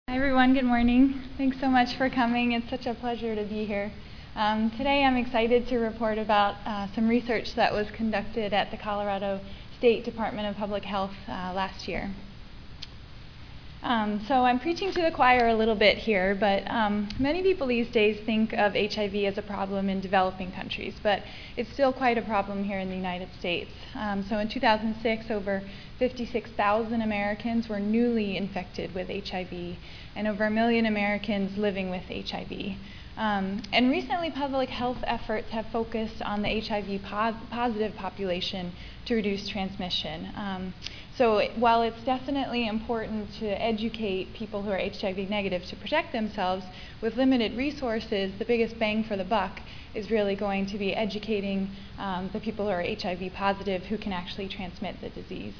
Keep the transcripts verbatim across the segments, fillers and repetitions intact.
Hi everyone, good morning. Thanks so much for coming. It's such a pleasure to be here. Um, today I'm excited to report about uh, some research that was conducted at the Colorado State Department of Public Health uh, last year. Um, so I'm preaching to the choir a little bit here, but um, many people these days think of H I V as a problem in developing countries, but it's still quite a problem here in the United States. Um, so in two thousand six, over fifty-six thousand Americans were newly infected with H I V, and over a million Americans living with H I V. Um, and recently, public health efforts have focused on the H I V po positive population to reduce transmission. Um, so while it's definitely important to educate people who are H I V negative to protect themselves, with limited resources, the biggest bang for the buck is really going to be educating um, the people who are H I V positive who can actually transmit the disease.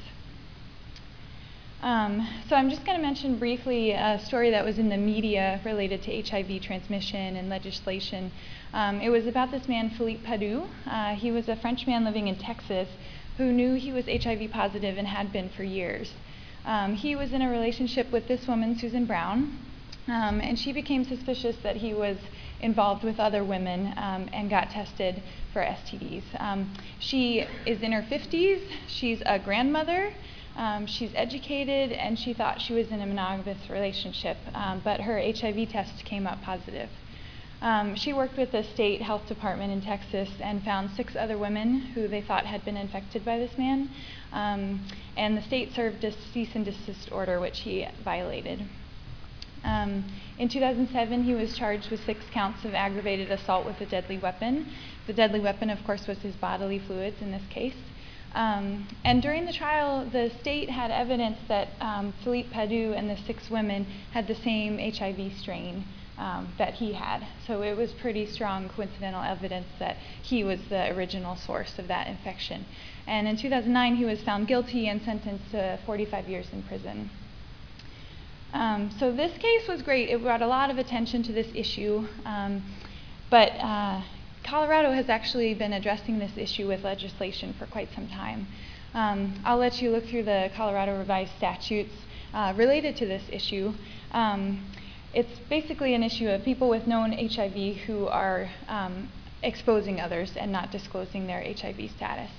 Um, so I'm just going to mention briefly a story that was in the media related to H I V transmission and legislation. Um, it was about this man, Philippe Padoux. Uh, he was a French man living in Texas who knew he was H I V positive and had been for years. Um, he was in a relationship with this woman, Susan Brown, um, and she became suspicious that he was involved with other women um, and got tested for S T Ds. Um, she is in her fifties. She's a grandmother. Um, she's educated, and she thought she was in a monogamous relationship, um, but her H I V test came up positive. Um, she worked with the state health department in Texas and found six other women who they thought had been infected by this man, um, and the state served a cease and desist order, which he violated. Um, in two thousand seven, he was charged with six counts of aggravated assault with a deadly weapon. The deadly weapon, of course, was his bodily fluids in this case. Um, and during the trial, the state had evidence that um, Philippe Padoux and the six women had the same H I V strain um, that he had. So it was pretty strong coincidental evidence that he was the original source of that infection. And in two thousand nine, he was found guilty and sentenced to forty-five years in prison. Um, so this case was great. It brought a lot of attention to this issue, um, but uh, Colorado has actually been addressing this issue with legislation for quite some time. Um, I'll let you look through the Colorado revised statutes uh, related to this issue. Um, it's basically an issue of people with known H I V who are um, exposing others and not disclosing their H I V status.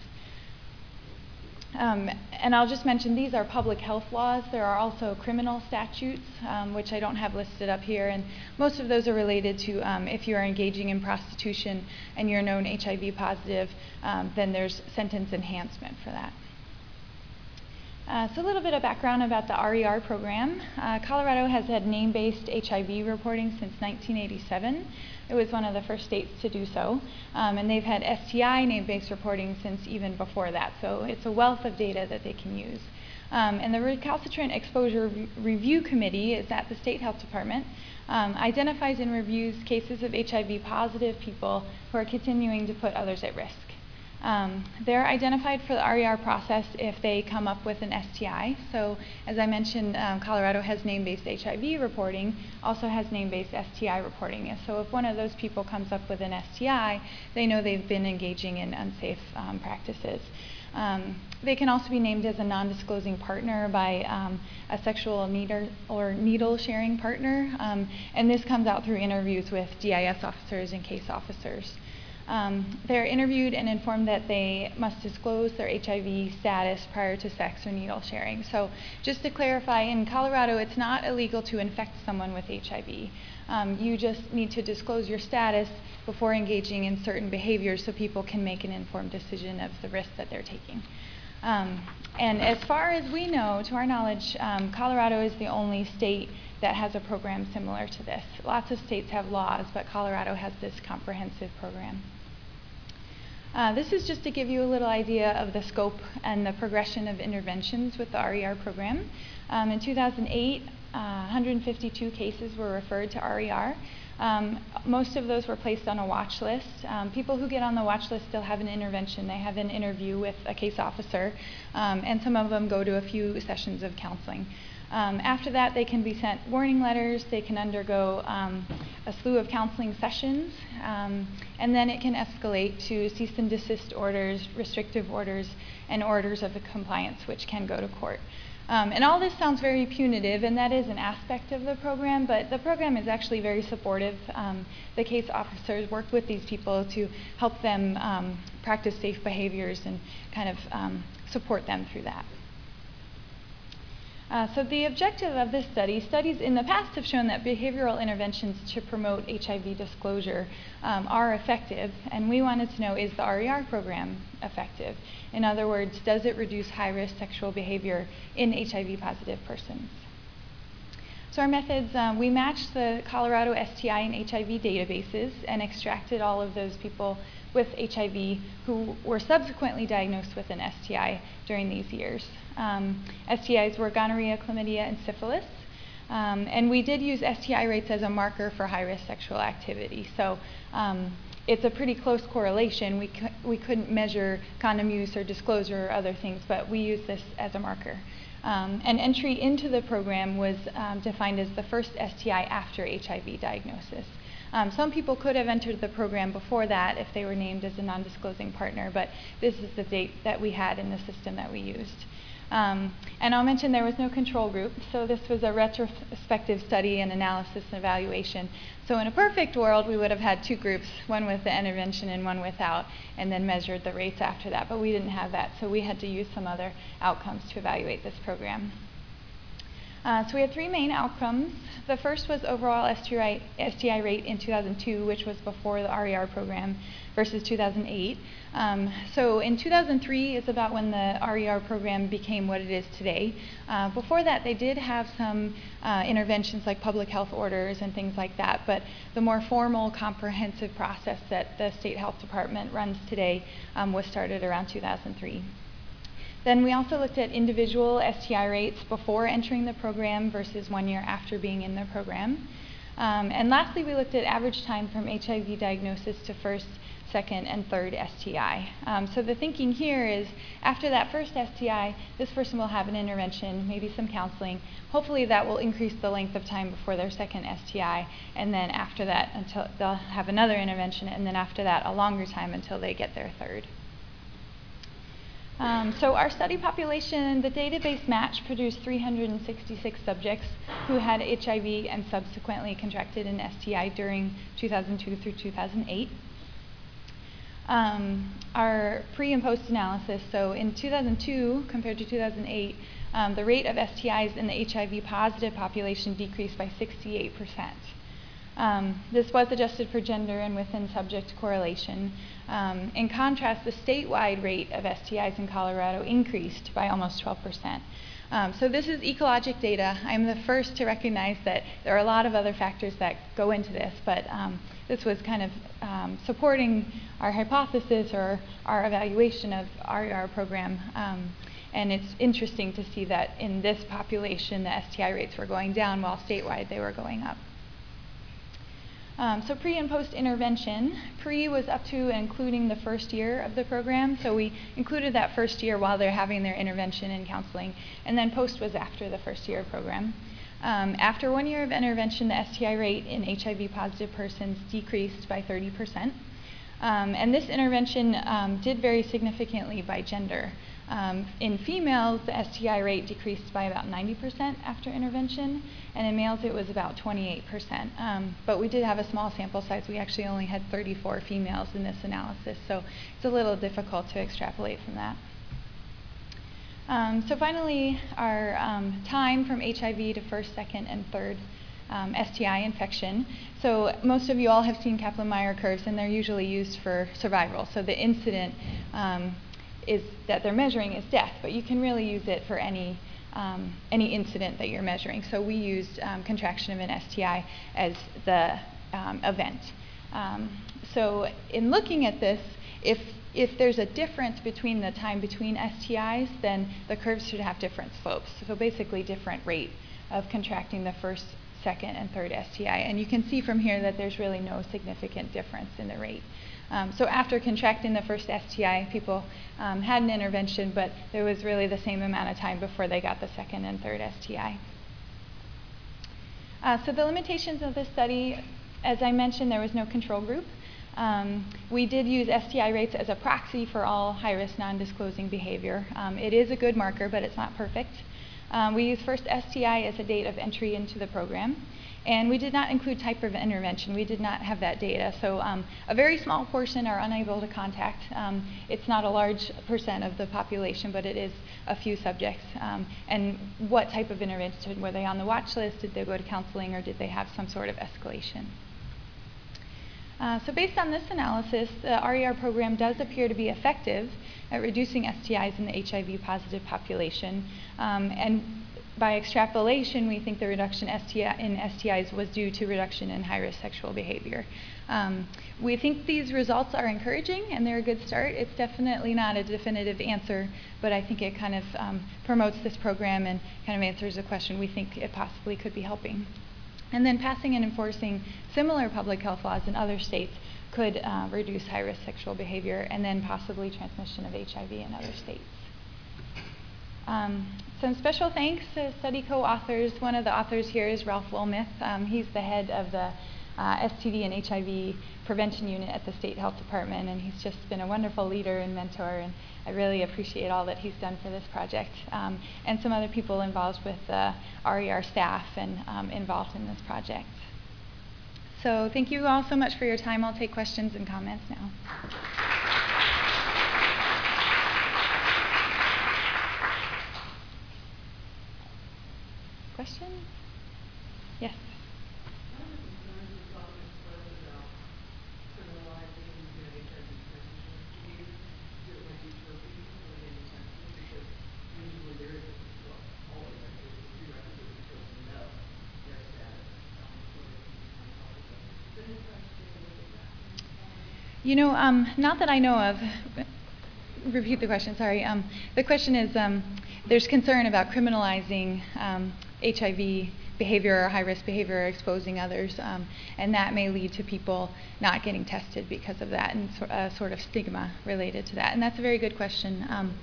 Um, and I'll just mention these are public health laws. There are also criminal statutes, um, which I don't have listed up here, and most of those are related to um, if you are engaging in prostitution and you're known H I V positive, um, then there's sentence enhancement for that. Uh, so a little bit of background about the R E R program. Uh, Colorado has had name-based H I V reporting since nineteen eighty-seven. It was one of the first states to do so. Um, and they've had S T I name-based reporting since even before that. So it's a wealth of data that they can use. Um, and the Recalcitrant Exposure Re Review Committee is at the State Health Department, um, identifies and reviews cases of H I V positive people who are continuing to put others at risk. Um, they're identified for the R E R process if they come up with an S T I. So as I mentioned, um, Colorado has name-based H I V reporting, also has name-based S T I reporting. So if one of those people comes up with an S T I, they know they've been engaging in unsafe um, practices. Um, they can also be named as a non-disclosing partner by um, a sexual needle or needle sharing partner. Um, and this comes out through interviews with D I S officers and case officers. Um, they're interviewed and informed that they must disclose their H I V status prior to sex or needle sharing. So just to clarify, in Colorado, it's not illegal to infect someone with H I V. Um, you just need to disclose your status before engaging in certain behaviors so people can make an informed decision of the risk that they're taking. Um, and as far as we know, to our knowledge, um, Colorado is the only state that has a program similar to this. Lots of states have laws, but Colorado has this comprehensive program. Uh, this is just to give you a little idea of the scope and the progression of interventions with the R E R program. Um, in two thousand eight, uh, one hundred fifty-two cases were referred to R E R. Um, most of those were placed on a watch list. Um, people who get on the watch list still have an intervention. They have an interview with a case officer, um, and some of them go to a few sessions of counseling. Um, after that, they can be sent warning letters, they can undergo um, a slew of counseling sessions, um, and then it can escalate to cease and desist orders, restrictive orders, and orders of compliance, which can go to court. Um, and all this sounds very punitive, and that is an aspect of the program, but the program is actually very supportive. Um, the case officers work with these people to help them um, practice safe behaviors and kind of um, support them through that. Uh, so the objective of this study, studies in the past have shown that behavioral interventions to promote H I V disclosure um, are effective, and we wanted to know, is the R E R program effective? In other words, does it reduce high-risk sexual behavior in H I V-positive persons? So our methods, um, we matched the Colorado S T I and H I V databases and extracted all of those people with H I V who were subsequently diagnosed with an S T I during these years. Um, S T Is were gonorrhea, chlamydia, and syphilis. Um, and we did use S T I rates as a marker for high-risk sexual activity. So um, it's a pretty close correlation. We, cu we couldn't measure condom use or disclosure or other things, but we use this as a marker. Um, and entry into the program was um, defined as the first S T I after H I V diagnosis. Um, some people could have entered the program before that if they were named as a non-disclosing partner, but this is the date that we had in the system that we used. Um, and I'll mention there was no control group, so this was a retrospective study and analysis and evaluation. So in a perfect world, we would have had two groups, one with the intervention and one without, and then measured the rates after that, but we didn't have that, so we had to use some other outcomes to evaluate this program. Uh, so we had three main outcomes. The first was overall S T I, S T I rate in two thousand two, which was before the R E R program, versus two thousand eight. Um, so in two thousand three is about when the R E R program became what it is today. Uh, before that, they did have some uh, interventions like public health orders and things like that, but the more formal, comprehensive process that the state health department runs today um, was started around two thousand three. Then we also looked at individual S T I rates before entering the program versus one year after being in the program. Um, and lastly, we looked at average time from H I V diagnosis to first, second, and third S T I. Um, so the thinking here is after that first S T I, this person will have an intervention, maybe some counseling. Hopefully that will increase the length of time before their second S T I, and then after that, until they'll have another intervention, and then after that, a longer time until they get their third. Um, so our study population, the database match produced three hundred sixty-six subjects who had H I V and subsequently contracted an S T I during two thousand two through two thousand eight. Um, our pre and post analysis, so in two thousand two compared to two thousand eight, um, the rate of S T Is in the H I V positive population decreased by sixty-eight percent. Um, this was adjusted for gender and within subject correlation. Um, in contrast, the statewide rate of S T Is in Colorado increased by almost twelve percent. Um, so this is ecologic data. I'm the first to recognize that there are a lot of other factors that go into this, but um, this was kind of um, supporting our hypothesis or our evaluation of R E R program. Um, and it's interesting to see that in this population, the S T I rates were going down while statewide they were going up. Um, so pre and post intervention. Pre was up to and including the first year of the program, so we included that first year while they're having their intervention and counseling, and then post was after the first year of program. Um, after one year of intervention, the S T I rate in H I V positive persons decreased by thirty percent. Um, and this intervention um, did vary significantly by gender. Um, in females, the S T I rate decreased by about ninety percent after intervention, and in males it was about twenty-eight percent. Um, but we did have a small sample size. We actually only had thirty-four females in this analysis, so it's a little difficult to extrapolate from that. Um, so finally, our um, time from H I V to first, second, and third um, S T I infection. So most of you all have seen Kaplan-Meier curves, and they're usually used for survival. So the incident um, is that they're measuring is death, but you can really use it for any um, any incident that you're measuring. So we used um, contraction of an S T I as the um, event. Um, so in looking at this, if if there's a difference between the time between S T Is, then the curves should have different slopes. So basically different rate of contracting the first, second, and third S T I. And you can see from here that there's really no significant difference in the rate. Um, so after contracting the first S T I, people um, had an intervention, but there was really the same amount of time before they got the second and third S T I. Uh, so the limitations of this study, as I mentioned, there was no control group. Um, we did use S T I rates as a proxy for all high-risk non-disclosing behavior. Um, it is a good marker, but it's not perfect. Um, we use first S T I as a date of entry into the program. And we did not include type of intervention. We did not have that data. So um, a very small portion are unable to contact. Um, it's not a large percent of the population, but it is a few subjects. Um, and what type of intervention? Were they on the watch list? Did they go to counseling? Or did they have some sort of escalation? Uh, so based on this analysis, the R E R program does appear to be effective at reducing S T Is in the H I V positive population. Um, and by extrapolation, we think the reduction S T I in S T Is was due to reduction in high-risk sexual behavior. Um, we think these results are encouraging and they're a good start. It's definitely not a definitive answer, but I think it kind of um, promotes this program and kind of answers a question we think it possibly could be helping. And then passing and enforcing similar public health laws in other states could uh, reduce high-risk sexual behavior and then possibly transmission of H I V in other states. Um, some special thanks to study co-authors. One of the authors here is Ralph Wilmuth. Um, he's the head of the uh, S T D and H I V prevention unit at the State Health Department, and he's just been a wonderful leader and mentor, and I really appreciate all that he's done for this project. Um, and some other people involved with the R E R staff and um, involved in this project. So thank you all so much for your time. I'll take questions and comments now. Questions? Yes. You know, um, not that I know of. Repeat the question, sorry. Um, the question is, um, there's concern about criminalizing um, H I V behavior or high-risk behavior or exposing others, um, and that may lead to people not getting tested because of that, and so, uh, sort of stigma related to that. And that's a very good question. Um,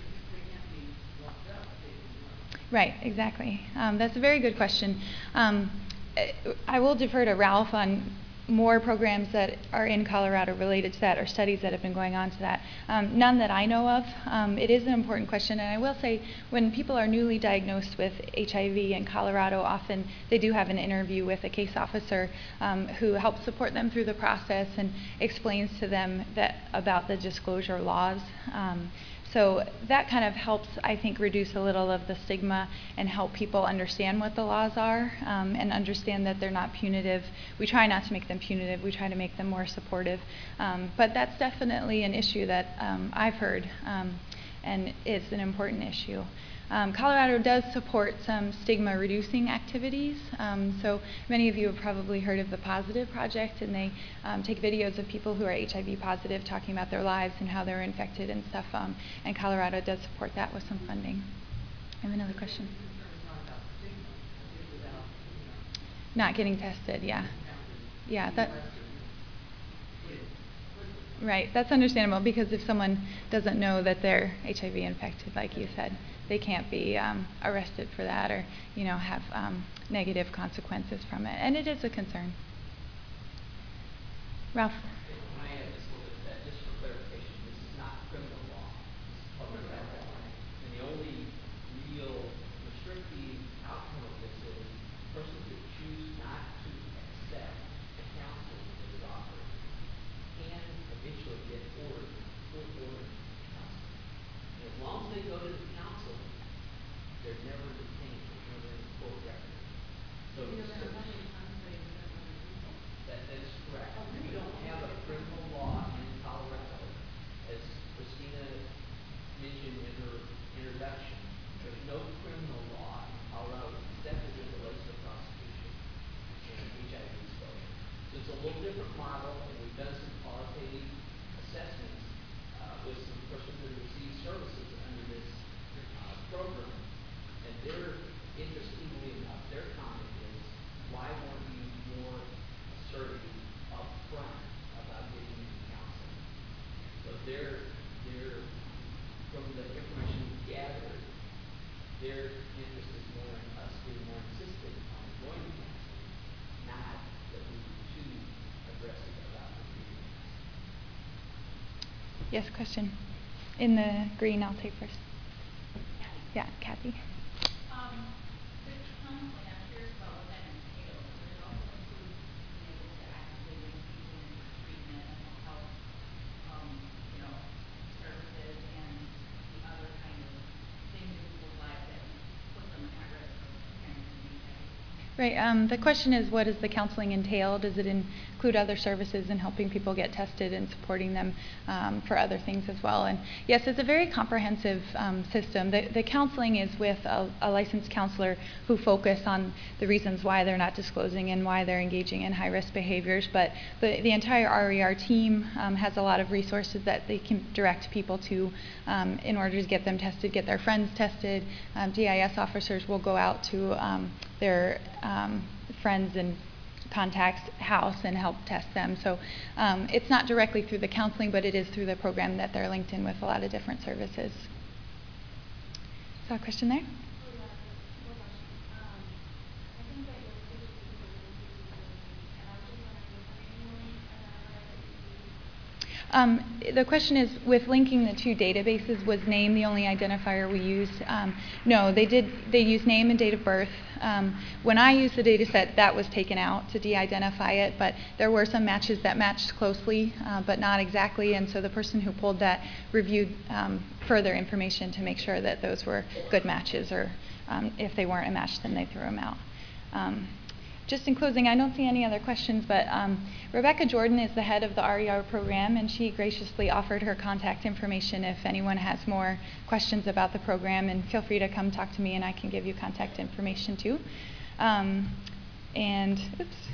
right, exactly. Um, that's a very good question. Um, I will defer to Ralph on more programs that are in Colorado related to that, or studies that have been going on to that. Um, none that I know of. Um, it is an important question, and I will say when people are newly diagnosed with H I V in Colorado, often they do have an interview with a case officer um, who helps support them through the process and explains to them that about the disclosure laws. Um, So that kind of helps, I think, reduce a little of the stigma and help people understand what the laws are um, and understand that they're not punitive. We try not to make them punitive. We try to make them more supportive. Um, but that's definitely an issue that um, I've heard um, and is an important issue. Um, Colorado does support some stigma reducing activities. Um, so many of you have probably heard of the Positive Project, and they um, take videos of people who are H I V positive talking about their lives and how they're infected and stuff. Um, and Colorado does support that with some funding. I have another question. Not getting tested, yeah. Yeah, that. Right, that's understandable because if someone doesn't know that they're H I V infected, like you said, they can't be um, arrested for that or, you know, have um, negative consequences from it. And it is a concern. Ralph? Yes, question. In the green, I'll take first. Yeah, Kathy. Um, Right. Um, the question is, what does the counseling entail? Does it include other services and helping people get tested and supporting them um, for other things as well? And yes, it's a very comprehensive um, system. The, the counseling is with a, a licensed counselor who focus on the reasons why they're not disclosing and why they're engaging in high-risk behaviors. But the, the entire R E R team um, has a lot of resources that they can direct people to um, in order to get them tested, get their friends tested. Um, D I S officers will go out to um, their um, friends and contacts house and help test them. So um, it's not directly through the counseling, but it is through the program that they're linked in with a lot of different services. Saw a question there? Um, the question is, with linking the two databases, was name the only identifier we used? Um, no, they did. They used name and date of birth. Um, when I used the data set, that was taken out to de-identify it, but there were some matches that matched closely, uh, but not exactly, and so the person who pulled that reviewed um, further information to make sure that those were good matches, or um, if they weren't a match, then they threw them out. Um, Just in closing, I don't see any other questions, but um, Rebecca Jordan is the head of the R E R program, and she graciously offered her contact information if anyone has more questions about the program, and feel free to come talk to me and I can give you contact information too. Um, and, oops.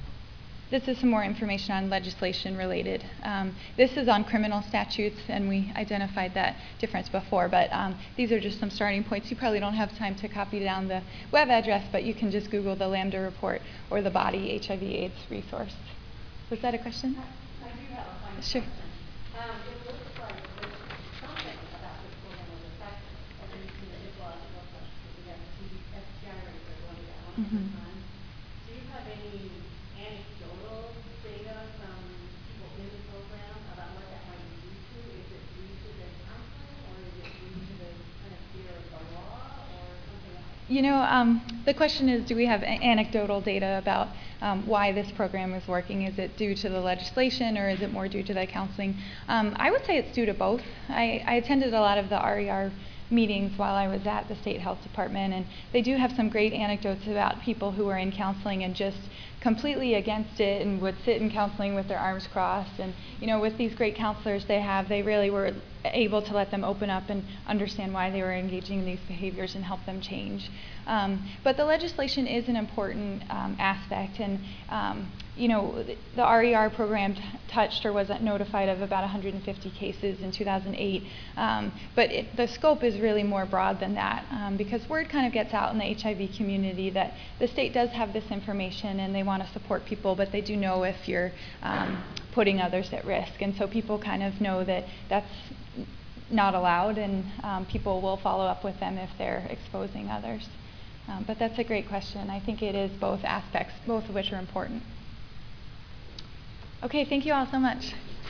This is some more information on legislation related. Um, this is on criminal statutes, and we identified that difference before, but um, these are just some starting points. You probably don't have time to copy down the web address, but you can just Google the Lambda report or the Body H I V AIDS resource. Was that a question? I do have a final Sure. question. Um, it looks like there's something about this program was effective, at least in the histological questions that we have at January third, when we got one at Mm-hmm. a time. Do you have any anecdotal data from people in the program about what that might be due to? Is it due to the counseling, or is it due to the kind of fear of the law, or something else? You know, um, the question is, do we have a- anecdotal data about um, why this program is working? Is it due to the legislation, or is it more due to the counseling? Um, I would say it's due to both. I, I attended a lot of the R E R meetings while I was at the State Health Department, and they do have some great anecdotes about people who were in counseling and just completely against it and would sit in counseling with their arms crossed. And you know, with these great counselors they have, they really were able to let them open up and understand why they were engaging in these behaviors and help them change. Um, but the legislation is an important um, aspect, and um, you know, the, the R E R program t- touched or was notified of about one hundred fifty cases in two thousand eight, um, but it, the scope is really more broad than that, um, because word kind of gets out in the H I V community that the state does have this information and they want to support people, but they do know if you're um, putting others at risk, and so people kind of know that that's not allowed, and um, people will follow up with them if they're exposing others. Um, but that's a great question. I think it is both aspects, both of which are important. Okay, thank you all so much.